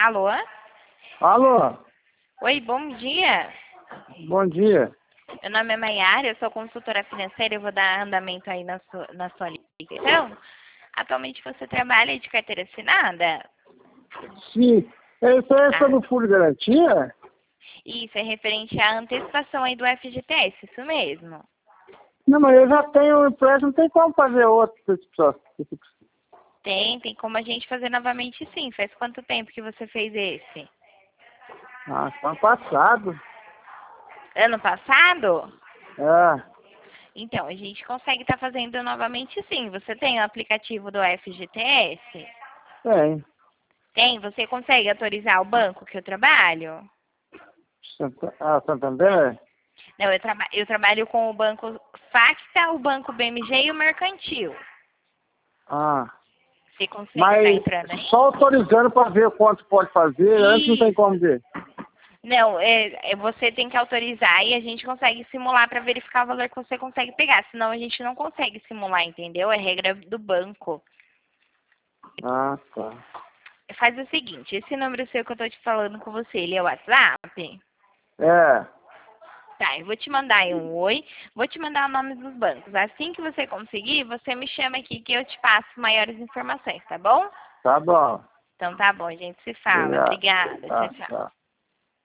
Alô? Alô, Oi, bom dia. bom dia. Meu nome é Maiara, eu sou consultora financeira e vou dar andamento aí na sua ligação. Atualmente você trabalha de carteira assinada? Sim, isso aí é Ah, sobre o fundo de garantia? isso é referente à antecipação aí do FGTS, isso mesmo. Não, mas eu já tenho um empréstimo, não tem como fazer outro. Tem como a gente fazer novamente sim. Faz quanto tempo que você fez esse? Ah, ano passado. Ano passado? É, Então, a gente consegue estar fazendo novamente sim. Você tem o aplicativo do FGTS? tem. Tem? Você consegue autorizar o banco que eu trabalho? Santander? Não, eu trabalho com o banco Facta, o banco BMG e o Mercantil. Ah, Você consegue estar mas entrando aí? só autorizando para ver quanto pode fazer, antes não tem Isso. como ver. Não, você tem que autorizar e a gente consegue simular para verificar o valor que você consegue pegar. Senão a gente não consegue simular, entendeu? É regra do banco. Ah, tá. Faz o seguinte, esse número seu que eu tô te falando com você, ele é o WhatsApp? É, Tá, eu vou te mandar aí um oi, vou te mandar o nome dos bancos. Assim que você conseguir, você me chama aqui que eu te passo maiores informações, tá bom? tá bom. Então tá bom, a gente se fala. Obrigado. Obrigada, tchau, Tá, tchau. tá.